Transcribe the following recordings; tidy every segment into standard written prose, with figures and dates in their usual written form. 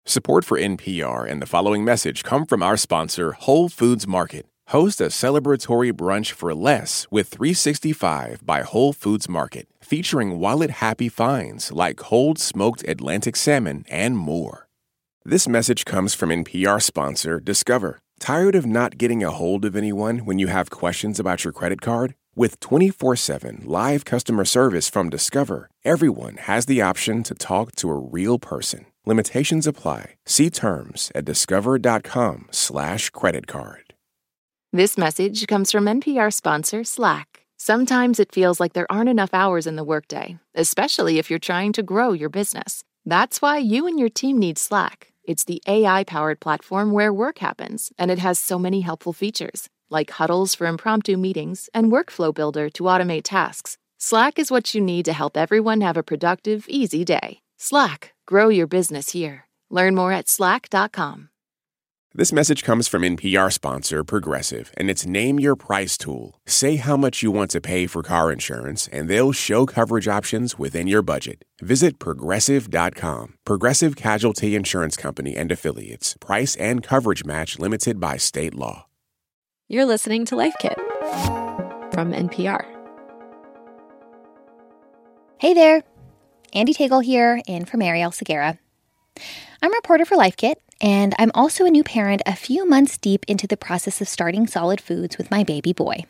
Support for NPR and the following message come from our sponsor, Whole Foods Market. Host a celebratory brunch for less with 365 by Whole Foods Market, featuring wallet-happy finds like cold smoked Atlantic salmon and more. This message comes from NPR sponsor Discover. Tired of not getting a hold of anyone when you have questions about your credit card? With 24/7 live customer service from Discover, everyone has the option to talk to a real person. Limitations apply. See terms at discover.com/creditcard. This message comes from NPR sponsor Slack. Sometimes it feels like there aren't enough hours in the workday, especially if you're trying to grow your business. That's why you and your team need Slack. It's the AI-powered platform where work happens, and it has so many helpful features, like huddles for impromptu meetings and Workflow Builder to automate tasks. Slack is what you need to help everyone have a productive, easy day. Slack, grow your business here. Learn more at slack.com. This message comes from NPR sponsor Progressive and its Name Your Price tool. Say how much you want to pay for car insurance, and they'll show coverage options within your budget. Visit Progressive.com. Progressive Casualty Insurance Company and Affiliates. Price and coverage match limited by state law. You're listening to Life Kit from NPR. Hey there, Andy Tagle here, in for Marielle Segura. I'm a reporter for Life Kit, and I'm also a new parent a few months deep into the process of starting solid foods with my baby boy.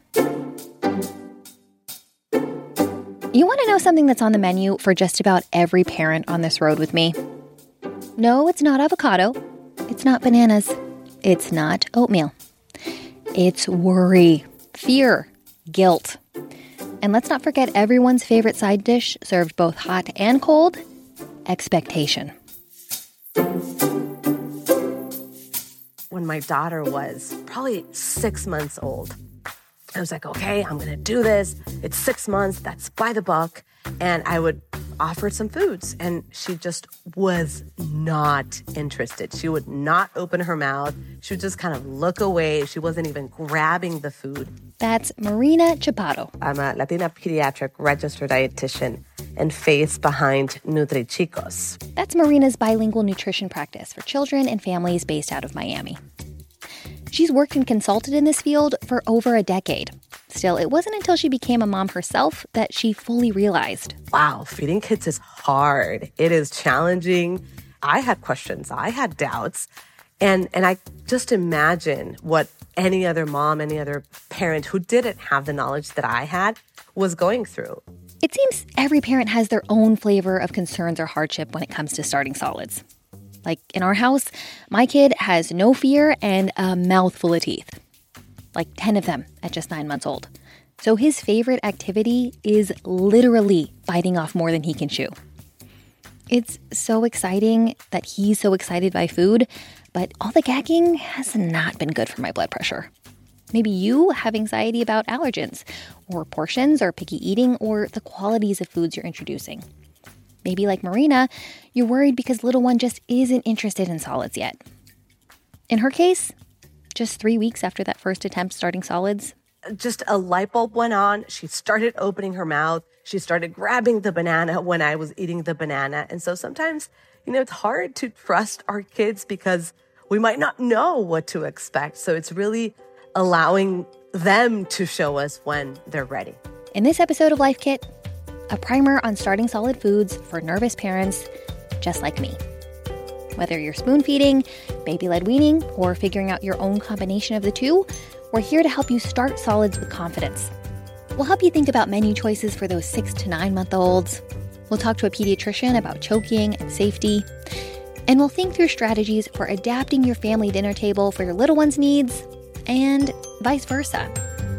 You want to know something that's on the menu for just about every parent on this road with me? No, it's not avocado. It's not bananas. It's not oatmeal. It's worry, fear, guilt. And let's not forget everyone's favorite side dish, served both hot and cold, expectation. When my daughter was probably 6 months old, I was like, okay, I'm going to do this. It's 6 months. That's by the book. And I would offer some foods. And she just was not interested. She would not open her mouth. She would just kind of look away. She wasn't even grabbing the food. That's Marina Chaparro. I'm a Latina pediatric registered dietitian and face behind NutriChicos. That's Marina's bilingual nutrition practice for children and families based out of Miami. She's worked and consulted in this field for over a decade. Still, it wasn't until she became a mom herself that she fully realized, wow, feeding kids is hard. It is challenging. I had questions. I had doubts. And I just imagine what any other mom, any other parent who didn't have the knowledge that I had was going through. It seems every parent has their own flavor of concerns or hardship when it comes to starting solids. Like in our house, my kid has no fear and a mouthful of teeth. Like 10 of them at just 9 months old. So his favorite activity is literally biting off more than he can chew. It's so exciting that he's so excited by food, but all the gagging has not been good for my blood pressure. Maybe you have anxiety about allergens, or portions, or picky eating, or the qualities of foods you're introducing. Maybe like Marina, you're worried because little one just isn't interested in solids yet. In her case, just 3 weeks after that first attempt starting solids, just a light bulb went on. She started opening her mouth. She started grabbing the banana when I was eating the banana. And so sometimes, it's hard to trust our kids because we might not know what to expect. So it's really allowing them to show us when they're ready. In this episode of Life Kit, a primer on starting solid foods for nervous parents just like me. Whether you're spoon feeding, baby-led weaning, or figuring out your own combination of the two, we're here to help you start solids with confidence. We'll help you think about menu choices for those 6 to 9 month olds. We'll talk to a pediatrician about choking and safety. And we'll think through strategies for adapting your family dinner table for your little one's needs, and vice versa.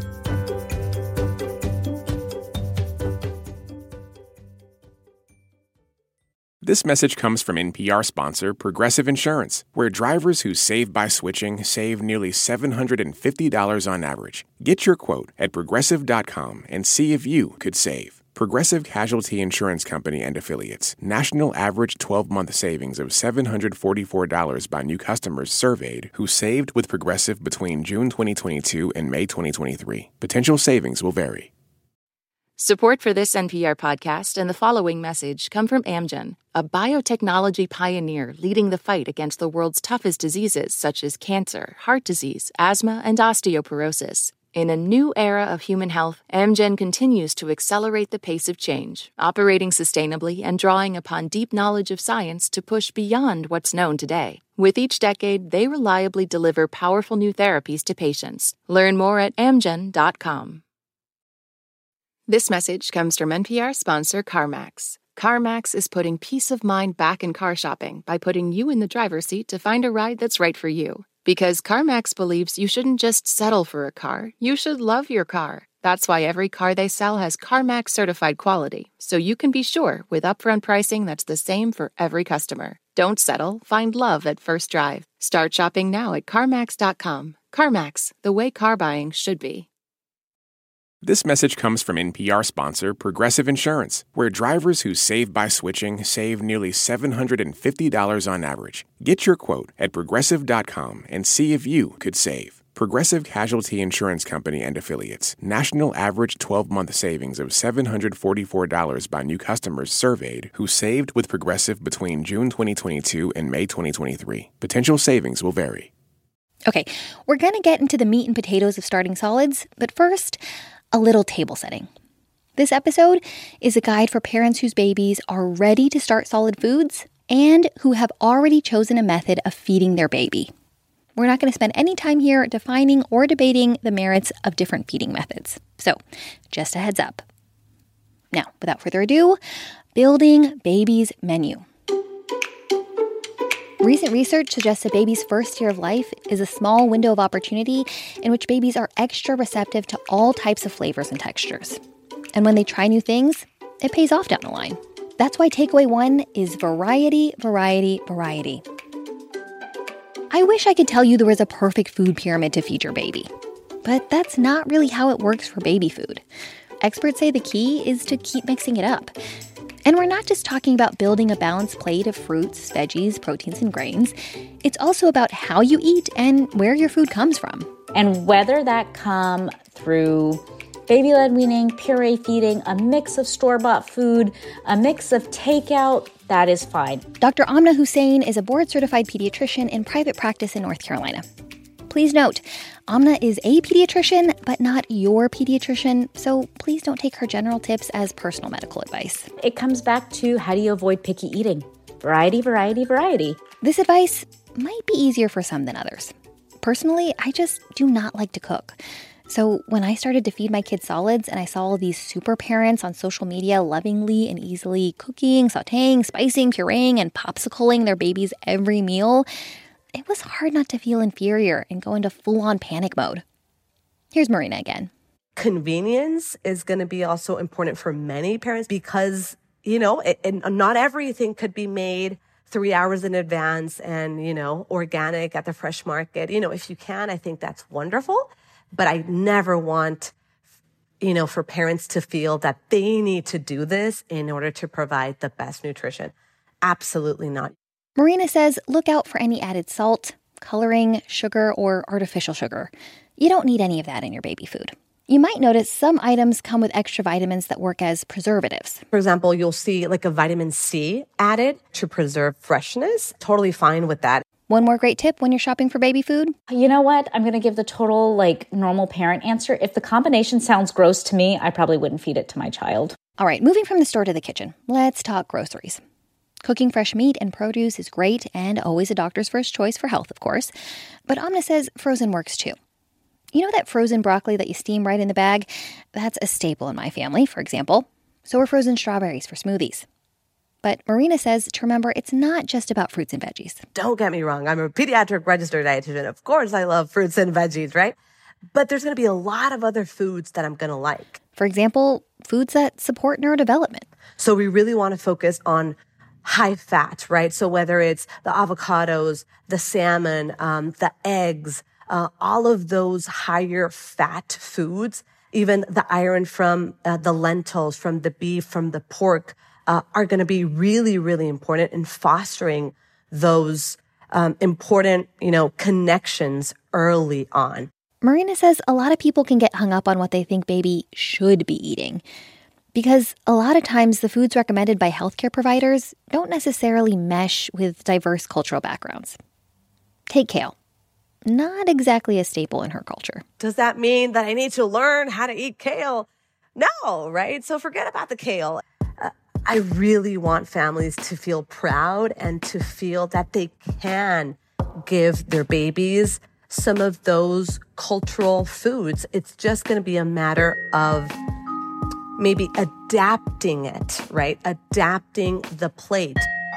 This message comes from NPR sponsor Progressive Insurance, where drivers who save by switching save nearly $750 on average. Get your quote at Progressive.com and see if you could save. Progressive Casualty Insurance Company and Affiliates. National average 12-month savings of $744 by new customers surveyed who saved with Progressive between June 2022 and May 2023. Potential savings will vary. Support for this NPR podcast and the following message come from Amgen, a biotechnology pioneer leading the fight against the world's toughest diseases such as cancer, heart disease, asthma, and osteoporosis. In a new era of human health, Amgen continues to accelerate the pace of change, operating sustainably and drawing upon deep knowledge of science to push beyond what's known today. With each decade, they reliably deliver powerful new therapies to patients. Learn more at amgen.com. This message comes from NPR sponsor CarMax. CarMax is putting peace of mind back in car shopping by putting you in the driver's seat to find a ride that's right for you. Because CarMax believes you shouldn't just settle for a car, you should love your car. That's why every car they sell has CarMax certified quality, so you can be sure with upfront pricing that's the same for every customer. Don't settle, find love at first drive. Start shopping now at CarMax.com. CarMax, the way car buying should be. This message comes from NPR sponsor Progressive Insurance, where drivers who save by switching save nearly $750 on average. Get your quote at Progressive.com and see if you could save. Progressive Casualty Insurance Company and Affiliates. National average 12-month savings of $744 by new customers surveyed who saved with Progressive between June 2022 and May 2023. Potential savings will vary. Okay, we're going to get into the meat and potatoes of starting solids, but first, a little table setting. This episode is a guide for parents whose babies are ready to start solid foods and who have already chosen a method of feeding their baby. We're not going to spend any time here defining or debating the merits of different feeding methods. So, just a heads up. Now, without further ado, building baby's menu. Recent research suggests a baby's first year of life is a small window of opportunity in which babies are extra receptive to all types of flavors and textures. And when they try new things, it pays off down the line. That's why takeaway one is variety, variety, variety. I wish I could tell you there was a perfect food pyramid to feed your baby, but that's not really how it works for baby food. Experts say the key is to keep mixing it up. And we're not just talking about building a balanced plate of fruits, veggies, proteins, and grains. It's also about how you eat and where your food comes from. And whether that come through baby-led weaning, puree feeding, a mix of store-bought food, a mix of takeout, that is fine. Dr. Amna Hussain is a board-certified pediatrician in private practice in North Carolina. Please note, Amna is a pediatrician, but not your pediatrician, so please don't take her general tips as personal medical advice. It comes back to how do you avoid picky eating? Variety, variety, variety. This advice might be easier for some than others. Personally, I just do not like to cook. So when I started to feed my kids solids and I saw all these super parents on social media lovingly and easily cooking, sautéing, spicing, pureeing, and popsicling their babies every meal, it was hard not to feel inferior and go into full-on panic mode. Here's Marina again. Convenience is going to be also important for many parents because, and not everything could be made 3 hours in advance and, organic at the fresh market. If you can, I think that's wonderful. But I never want, for parents to feel that they need to do this in order to provide the best nutrition. Absolutely not. Marina says look out for any added salt, coloring, sugar, or artificial sugar. You don't need any of that in your baby food. You might notice some items come with extra vitamins that work as preservatives. For example, you'll see like a vitamin C added to preserve freshness. Totally fine with that. One more great tip when you're shopping for baby food. You know what? I'm going to give the total normal parent answer. If the combination sounds gross to me, I probably wouldn't feed it to my child. All right, moving from the store to the kitchen, let's talk groceries. Cooking fresh meat and produce is great and always a doctor's first choice for health, of course. But Amna says frozen works too. You know that frozen broccoli that you steam right in the bag? That's a staple in my family, for example. So are frozen strawberries for smoothies. But Marina says to remember it's not just about fruits and veggies. Don't get me wrong. I'm a pediatric registered dietitian. Of course, I love fruits and veggies, right? But there's going to be a lot of other foods that I'm going to like. For example, foods that support neurodevelopment. So we really want to focus on high fat, right? So whether it's the avocados, the salmon, the eggs, all of those higher fat foods, even the iron from the lentils, from the beef, from the pork, are going to be really, really important in fostering those important, connections early on. Marina says a lot of people can get hung up on what they think baby should be eating. because a lot of times the foods recommended by healthcare providers don't necessarily mesh with diverse cultural backgrounds. Take kale. Not exactly a staple in her culture. Does that mean that I need to learn how to eat kale? No, right? So forget about the kale. I really want families to feel proud and to feel that they can give their babies some of those cultural foods. It's just going to be a matter of maybe adapting it, right? Adapting the plate.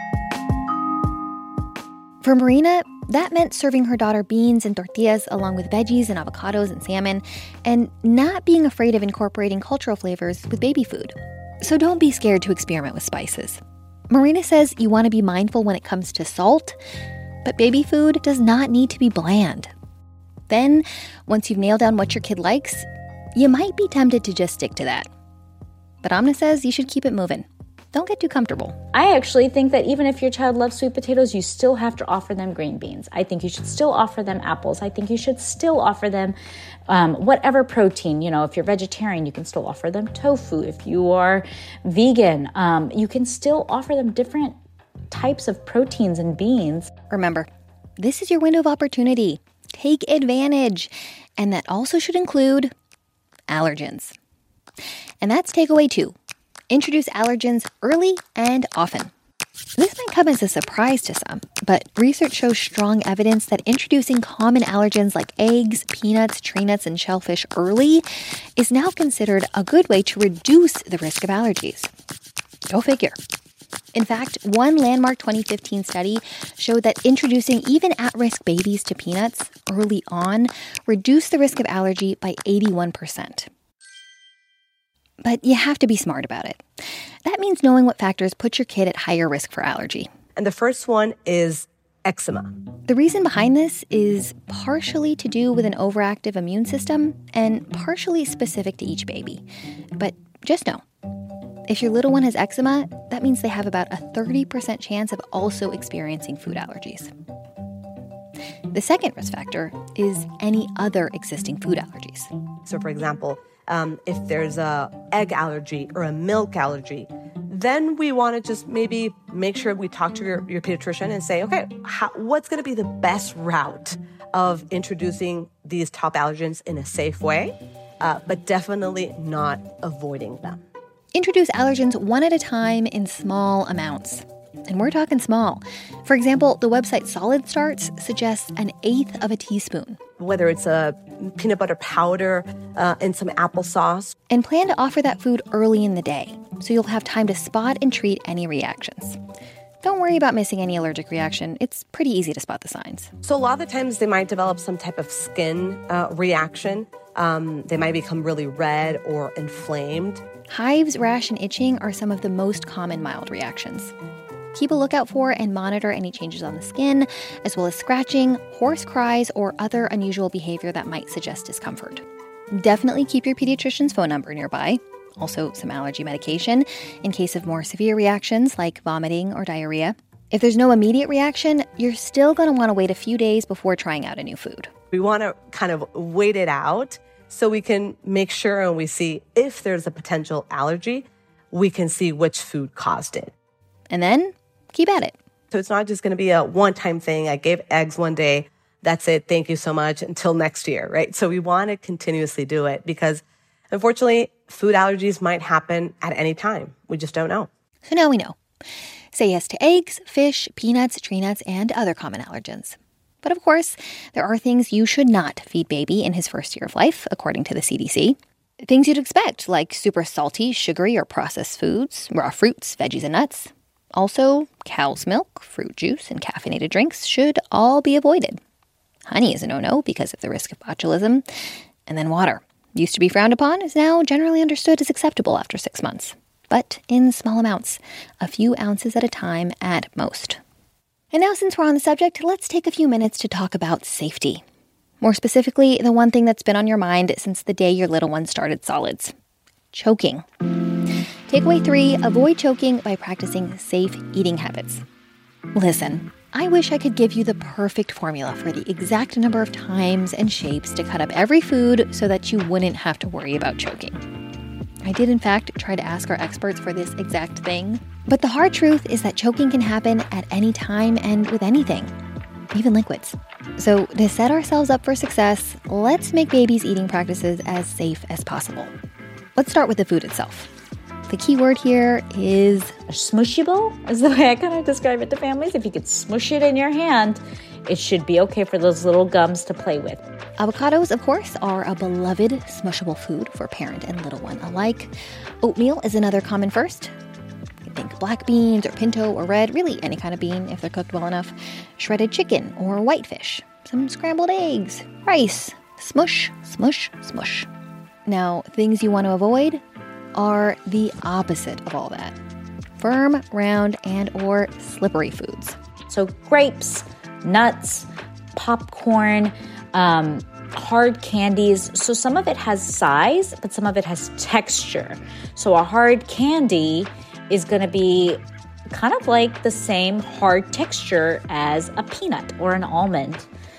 For Marina, that meant serving her daughter beans and tortillas along with veggies and avocados and salmon, and not being afraid of incorporating cultural flavors with baby food. So don't be scared to experiment with spices. Marina says you want to be mindful when it comes to salt, but baby food does not need to be bland. Then, once you've nailed down what your kid likes, you might be tempted to just stick to that. But Amna says you should keep it moving. Don't get too comfortable. I actually think that even if your child loves sweet potatoes, you still have to offer them green beans. I think you should still offer them apples. I think you should still offer them whatever protein. You know, if you're vegetarian, you can still offer them tofu. If you are vegan, you can still offer them different types of proteins and beans. Remember, this is your window of opportunity. Take advantage. And that also should include allergens. And that's takeaway 2. Introduce allergens early and often. This might come as a surprise to some, but research shows strong evidence that introducing common allergens like eggs, peanuts, tree nuts, and shellfish early is now considered a good way to reduce the risk of allergies. Go figure. In fact, one landmark 2015 study showed that introducing even at-risk babies to peanuts early on reduced the risk of allergy by 81%. But you have to be smart about it. That means knowing what factors put your kid at higher risk for allergy. And the first one is eczema. The reason behind this is partially to do with an overactive immune system and partially specific to each baby. But just know, if your little one has eczema, that means they have about a 30% chance of also experiencing food allergies. The second risk factor is any other existing food allergies. So for example, if there's a egg allergy or a milk allergy, then we want to just maybe make sure we talk to your pediatrician and say, okay, what's going to be the best route of introducing these top allergens in a safe way, but definitely not avoiding them. Introduce allergens one at a time in small amounts. And we're talking small. For example, the website Solid Starts suggests 1/8 of a teaspoon. Whether it's a peanut butter powder and some applesauce. And plan to offer that food early in the day, so you'll have time to spot and treat any reactions. Don't worry about missing any allergic reaction. It's pretty easy to spot the signs. So a lot of the times they might develop some type of skin reaction. They might become really red or inflamed. Hives, rash, and itching are some of the most common mild reactions. Keep a lookout for and monitor any changes on the skin, as well as scratching, hoarse cries, or other unusual behavior that might suggest discomfort. Definitely keep your pediatrician's phone number nearby. Also, some allergy medication in case of more severe reactions like vomiting or diarrhea. If there's no immediate reaction, you're still going to want to wait a few days before trying out a new food. We want to kind of wait it out so we can make sure and we see if there's a potential allergy, we can see which food caused it. And then keep at it. So it's not just going to be a one-time thing. I gave eggs one day. That's it. Thank you so much. Until next year, right? So we want to continuously do it because, unfortunately, food allergies might happen at any time. We just don't know. So now we know. Say yes to eggs, fish, peanuts, tree nuts, and other common allergens. But of course, there are things you should not feed baby in his first year of life, according to the CDC. Things you'd expect, like super salty, sugary, or processed foods, raw fruits, veggies, and nuts. Also, cow's milk, fruit juice, and caffeinated drinks should all be avoided. Honey is a no-no because of the risk of botulism. And then water. Used to be frowned upon, is now generally understood as acceptable after 6 months. But in small amounts, a few ounces at a time at most. And now since we're on the subject, let's take a few minutes to talk about safety. More specifically, the one thing that's been on your mind since the day your little one started solids. Choking. Takeaway 3, avoid choking by practicing safe eating habits. Listen, I wish I could give you the perfect formula for the exact number of times and shapes to cut up every food so that you wouldn't have to worry about choking. I did, in fact, try to ask our experts for this exact thing. But the hard truth is that choking can happen at any time and with anything, even liquids. So to set ourselves up for success, let's make babies' eating practices as safe as possible. Let's start with the food itself. The key word here is smushable, is the way I kind of describe it to families. If you could smush it in your hand, it should be okay for those little gums to play with. Avocados, of course, are a beloved smushable food for parent and little one alike. Oatmeal is another common first. You think black beans or pinto or red, really any kind of bean if they're cooked well enough. Shredded chicken or whitefish. Some scrambled eggs, rice. Smush, smush, smush. Now, things you want to avoid are the opposite of all that. Firm, round, and or slippery foods. So grapes, nuts, popcorn, hard candies. So some of it has size, but some of it has texture. So a hard candy is going to be kind of like the same hard texture as a peanut or an almond.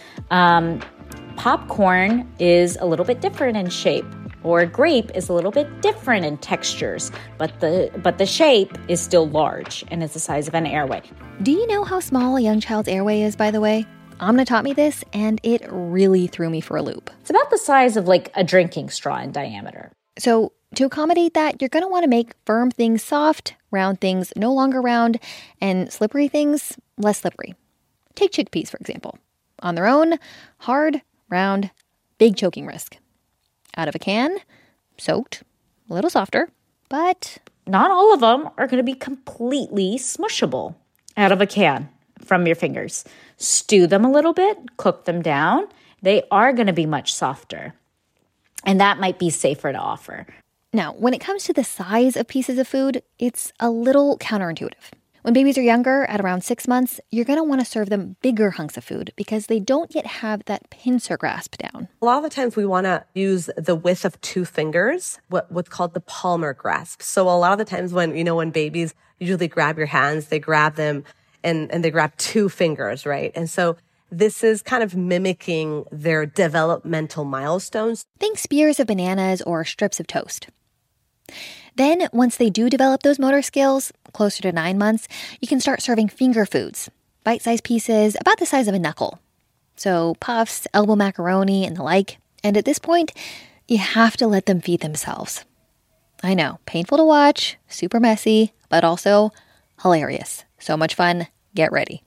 Popcorn is a little bit different in shape, or a grape is a little bit different in textures, but the shape is still large and it's the size of an airway. Do you know how small a young child's airway is, by the way? Amna taught me this, and it really threw me for a loop. It's about the size of like a drinking straw in diameter. So to accommodate that, you're going to want to make firm things soft, round things no longer round, and slippery things less slippery. Take chickpeas, for example. On their own, hard, round, big choking risk. Out of a can, soaked, a little softer, but not all of them are going to be completely smushable out of a can from your fingers. Stew them a little bit, cook them down. They are going to be much softer, and that might be safer to offer. Now, when it comes to the size of pieces of food, it's a little counterintuitive. When babies are younger, at around 6 months, you're going to want to serve them bigger hunks of food because they don't yet have that pincer grasp down. A lot of the times we want to use the width of 2 fingers, what's called the palmar grasp. So a lot of the times when babies usually grab your hands, they grab them and they grab 2 fingers, right? And so this is kind of mimicking their developmental milestones. Think spears of bananas or strips of toast. Then, once they do develop those motor skills, closer to 9 months, you can start serving finger foods, bite-sized pieces about the size of a knuckle. So puffs, elbow macaroni, and the like. And at this point, you have to let them feed themselves. I know, painful to watch, super messy, but also hilarious. So much fun. Get ready.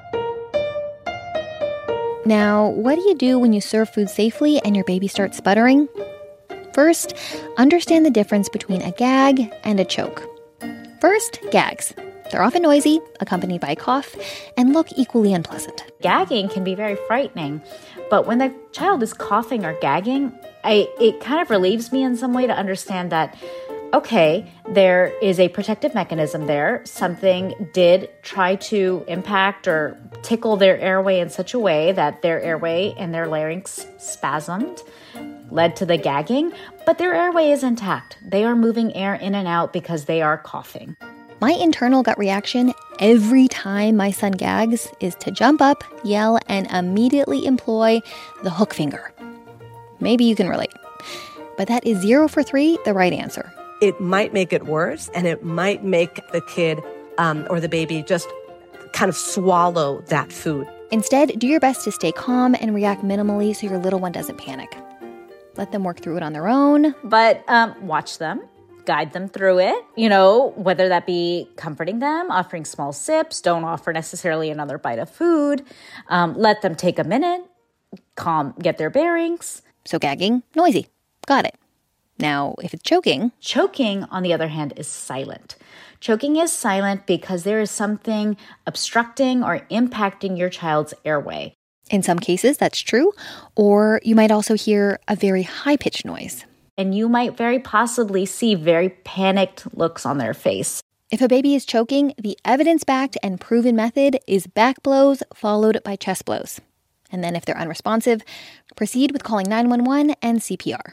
Now, what do you do when you serve food safely and your baby starts sputtering? First, understand the difference between a gag and a choke. First, gags. They're often noisy, accompanied by a cough, and look equally unpleasant. Gagging can be very frightening, but when the child is coughing or gagging, it kind of relieves me in some way to understand that, okay, there is a protective mechanism there. Something did try to impact or tickle their airway in such a way that their airway and their larynx spasmed, led to the gagging, but their airway is intact. They are moving air in and out because they are coughing. My internal gut reaction every time my son gags is to jump up, yell, and immediately employ the hook finger. Maybe you can relate. But that is 0 for 3 the right answer. It might make it worse, and it might make the kid or the baby just kind of swallow that food. Instead, do your best to stay calm and react minimally so your little one doesn't panic. Let them work through it on their own. But watch them, guide them through it, whether that be comforting them, offering small sips, don't offer necessarily another bite of food. Let them take a minute, get their bearings. So gagging, noisy. Got it. Now, if it's choking... Choking, on the other hand, is silent. Choking is silent because there is something obstructing or impacting your child's airway. In some cases, that's true, or you might also hear a very high-pitched noise. And you might very possibly see very panicked looks on their face. If a baby is choking, the evidence-backed and proven method is back blows followed by chest blows. And then if they're unresponsive, proceed with calling 911 and CPR.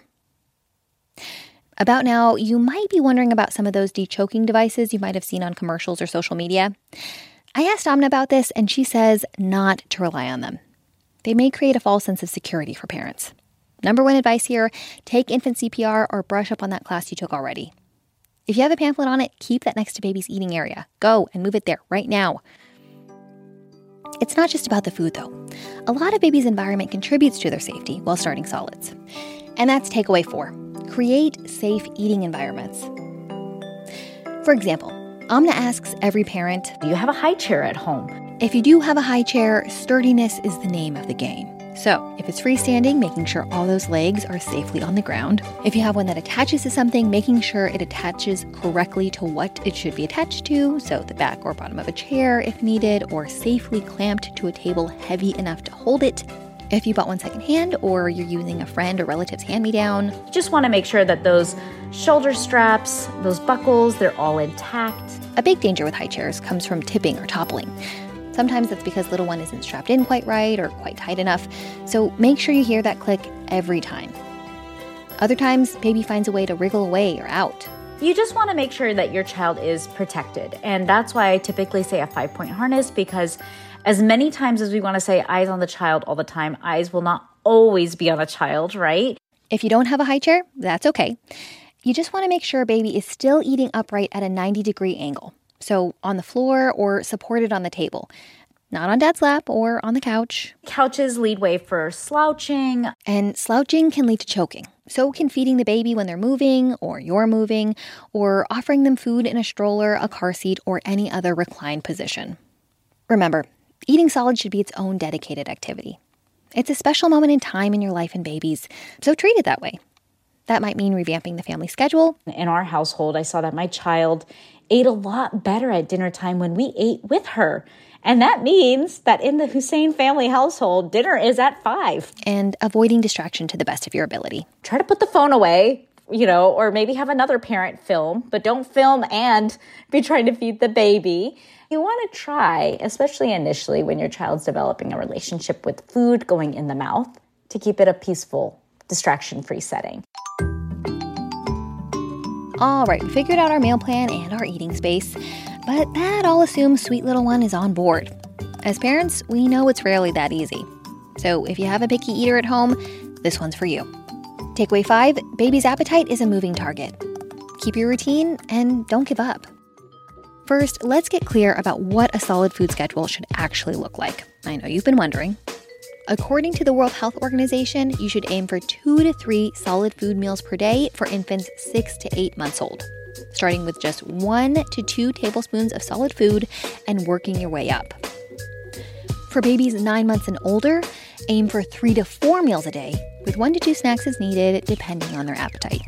About now, you might be wondering about some of those de-choking devices you might have seen on commercials or social media. I asked Amna about this, and she says not to rely on them. They may create a false sense of security for parents. Number 1 advice here, take infant CPR or brush up on that class you took already. If you have a pamphlet on it, keep that next to baby's eating area. Go and move it there right now. It's not just about the food, though. A lot of baby's environment contributes to their safety while starting solids. And that's takeaway 4. Create safe eating environments. For example, Amna asks every parent, Do you have a high chair at home? If you do have a high chair, sturdiness is the name of the game. So, if it's freestanding, making sure all those legs are safely on the ground. If you have one that attaches to something, making sure it attaches correctly to what it should be attached to, so the back or bottom of a chair if needed, or safely clamped to a table heavy enough to hold it. If you bought one secondhand or you're using a friend or relative's hand-me-down. You just want to make sure that those shoulder straps, those buckles, they're all intact. A big danger with high chairs comes from tipping or toppling. Sometimes that's because little one isn't strapped in quite right or quite tight enough, so make sure you hear that click every time. Other times, baby finds a way to wriggle away or out. You just want to make sure that your child is protected, and that's why I typically say a 5-point harness, because as many times as we want to say eyes on the child all the time, eyes will not always be on a child, right? If you don't have a high chair, that's okay. You just want to make sure baby is still eating upright at a 90-degree angle. So on the floor or supported on the table, not on dad's lap or on the couch. Couches lead way for slouching. And slouching can lead to choking. So can feeding the baby when they're moving or you're moving, or offering them food in a stroller, a car seat, or any other reclined position. Remember, eating solids should be its own dedicated activity. It's a special moment in time in your life and baby's, so treat it that way. That might mean revamping the family schedule. In our household, I saw that my child ate a lot better at dinner time when we ate with her. And that means that in the Hussein family household, dinner is at 5. And avoiding distraction to the best of your ability. Try to put the phone away, or maybe have another parent film, but don't film and be trying to feed the baby. You want to try, especially initially when your child's developing a relationship with food going in the mouth, to keep it a peaceful, distraction-free setting. All right, we figured out our meal plan and our eating space, but that all assumes sweet little one is on board. As parents, we know it's rarely that easy. So if you have a picky eater at home, this one's for you. Takeaway 5, baby's appetite is a moving target. Keep your routine and don't give up. First, let's get clear about what a solid food schedule should actually look like. I know you've been wondering. According to the World Health Organization, you should aim for 2 to 3 solid food meals per day for infants 6 to 8 months old, starting with just 1 to 2 tablespoons of solid food and working your way up. For babies 9 months and older, aim for 3 to 4 meals a day, with 1 to 2 snacks as needed, depending on their appetite.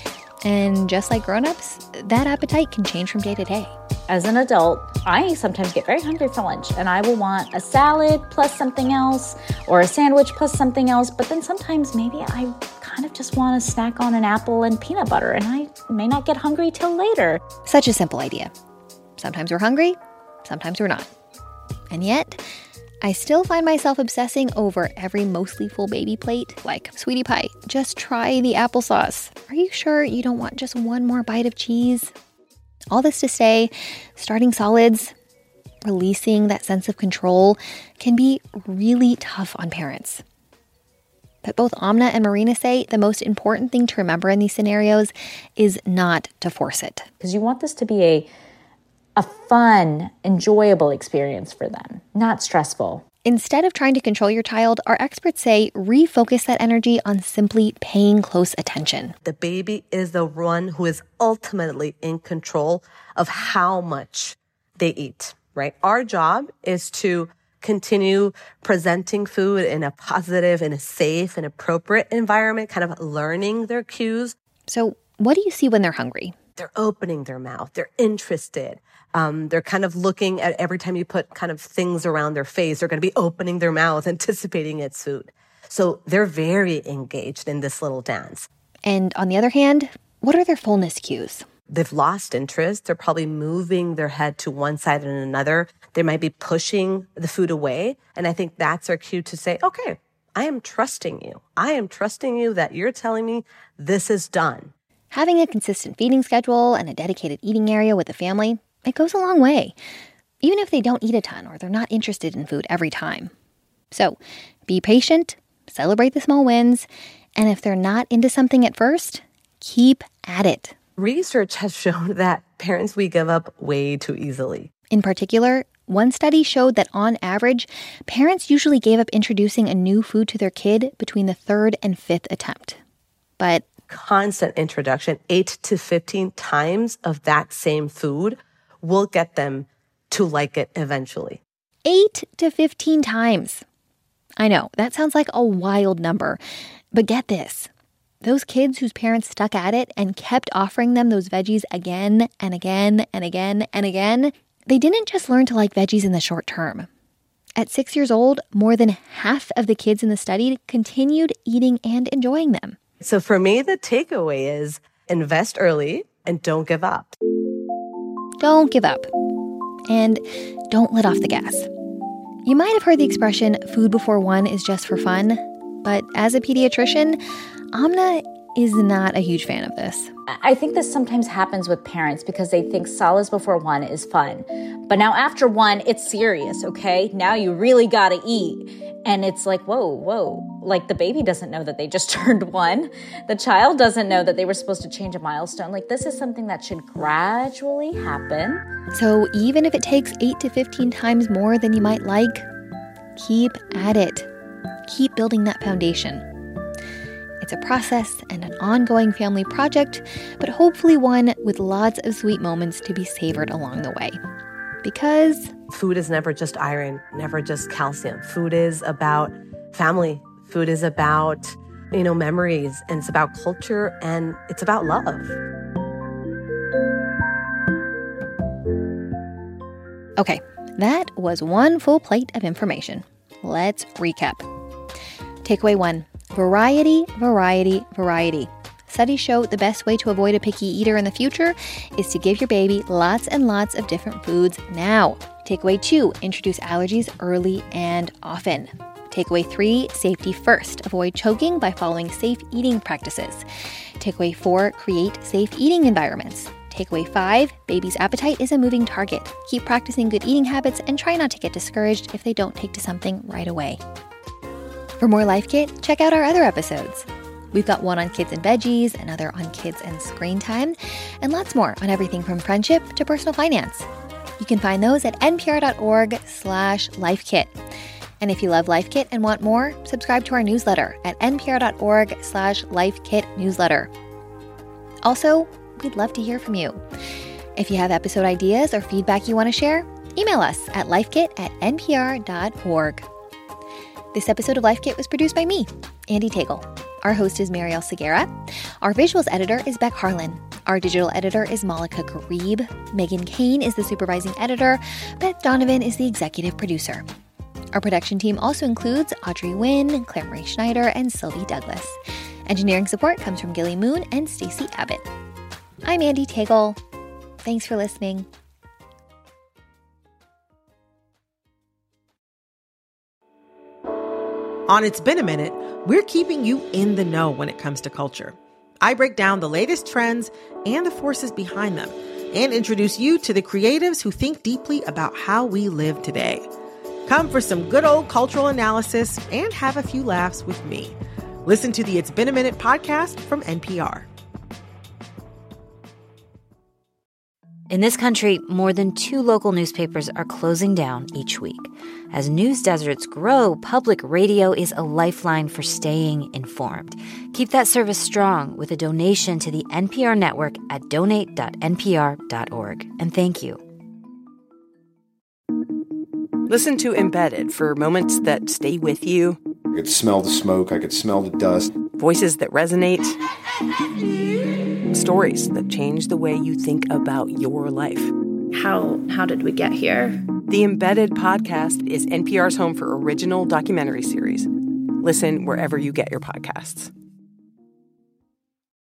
And just like grown-ups, that appetite can change from day to day. As an adult, I sometimes get very hungry for lunch, and I will want a salad plus something else, or a sandwich plus something else, but then sometimes maybe I kind of just want to snack on an apple and peanut butter, and I may not get hungry till later. Such a simple idea. Sometimes we're hungry, sometimes we're not. And yet, I still find myself obsessing over every mostly full baby plate, like, sweetie pie, just try the applesauce. Are you sure you don't want just one more bite of cheese? All this to say, starting solids, releasing that sense of control, can be really tough on parents. But both Amna and Marina say the most important thing to remember in these scenarios is not to force it. Because you want this to be a fun, enjoyable experience for them, not stressful. Instead of trying to control your child, our experts say refocus that energy on simply paying close attention. The baby is the one who is ultimately in control of how much they eat, right? Our job is to continue presenting food in a positive, in a safe and appropriate environment, kind of learning their cues. So what do you see when they're hungry? They're opening their mouth. They're interested. They're kind of looking at every time you put kind of things around their face, they're going to be opening their mouth, anticipating its food. So they're very engaged in this little dance. And on the other hand, what are their fullness cues? They've lost interest. They're probably moving their head to one side and another. They might be pushing the food away. And I think that's their cue to say, okay, I am trusting you. I am trusting you that you're telling me this is done. Having a consistent feeding schedule and a dedicated eating area with the family, it goes a long way, even if they don't eat a ton or they're not interested in food every time. So be patient, celebrate the small wins, and if they're not into something at first, keep at it. Research has shown that parents, we give up way too easily. In particular, one study showed that on average, parents usually gave up introducing a new food to their kid between the third and fifth attempt. But constant introduction, 8 to 15 times of that same food, will get them to like it eventually. 8 to 15 times. I know, that sounds like a wild number, but get this. Those kids whose parents stuck at it and kept offering them those veggies again and again and again and again, they didn't just learn to like veggies in the short term. At 6 years old, more than half of the kids in the study continued eating and enjoying them. So for me, the takeaway is invest early and don't give up. Don't give up. And don't let off the gas. You might have heard the expression, food before one is just for fun, but as a pediatrician, Amna is not a huge fan of this. I think this sometimes happens with parents because they think solids before one is fun. But now after one, it's serious, okay? Now you really gotta eat. And it's like, whoa. Like the baby doesn't know that they just turned one. The child doesn't know that they were supposed to change a milestone. Like this is something that should gradually happen. So even if it takes 8 to 15 times more than you might like, keep at it. Keep building that foundation. It's a process and an ongoing family project, but hopefully one with lots of sweet moments to be savored along the way. Because food is never just iron, never just calcium. Food is about family. Food is about, memories, and it's about culture, and it's about love. Okay, that was one full plate of information. Let's recap. Takeaway 1, variety, variety, variety. Studies show the best way to avoid a picky eater in the future is to give your baby lots and lots of different foods now. Takeaway 2, introduce allergies early and often. Takeaway 3, safety first. Avoid choking by following safe eating practices. Takeaway 4, create safe eating environments. Takeaway 5, baby's appetite is a moving target. Keep practicing good eating habits and try not to get discouraged if they don't take to something right away. For more Life Kit, check out our other episodes. We've got one on kids and veggies, another on kids and screen time, and lots more on everything from friendship to personal finance. You can find those at npr.org/lifekit. And if you love Life Kit and want more, subscribe to our newsletter at npr.org/lifekitnewsletter. Also, we'd love to hear from you. If you have episode ideas or feedback you want to share, email us at lifekit@npr.org. This episode of Life Kit was produced by me, Andy Tagle. Our host is Marielle Segura. Our visuals editor is Beck Harlan. Our digital editor is Malika Garib. Megan Kane is the supervising editor. Beth Donovan is the executive producer. Our production team also includes Audrey Nguyen, Claire Marie Schneider, and Sylvie Douglas. Engineering support comes from Gilly Moon and Stacey Abbott. I'm Andy Tagle. Thanks for listening. On It's Been a Minute, we're keeping you in the know when it comes to culture. I break down the latest trends and the forces behind them and introduce you to the creatives who think deeply about how we live today. Come for some good old cultural analysis and have a few laughs with me. Listen to the It's Been a Minute podcast from NPR. In this country, more than 2 local newspapers are closing down each week. As news deserts grow, public radio is a lifeline for staying informed. Keep that service strong with a donation to the NPR network at donate.npr.org. And thank you. Listen to Embedded for moments that stay with you. I could smell the smoke. I could smell the dust. Voices that resonate. Stories that change the way you think about your life. How did we get here? The Embedded podcast is NPR's home for original documentary series. Listen wherever you get your podcasts.